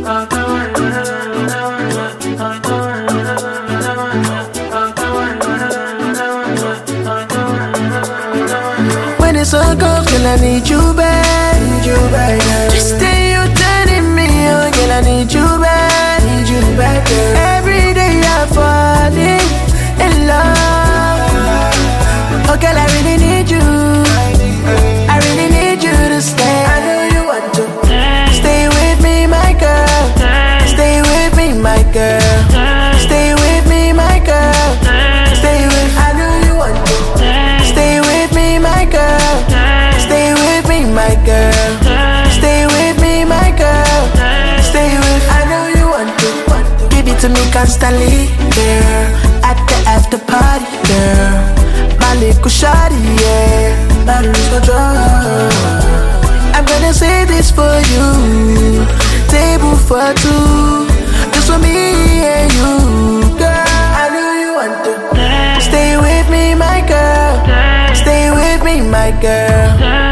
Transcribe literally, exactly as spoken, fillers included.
When it's all gone, girl, I need you back. Need you back, girl. Just stay, you turning me on, girl, I need you back. Need you back, girl. Every day I'm falling in love. Oh, girl, I really need you. I really need you to stay. I know you want to stay with me, my girl. Stay with me, my girl. Stay with me, my girl. Stay with. I know you want to stay with me, my girl. Stay with me, my girl. Stay with me, my girl. Stay with. I know you want to give it to me constantly, girl. At the after party, girl. My little shawty, yeah. I lose control. I'm gonna say this for you. Table for two, just for me and you, girl. I know you want to stay with me, my girl. Stay with me, my girl.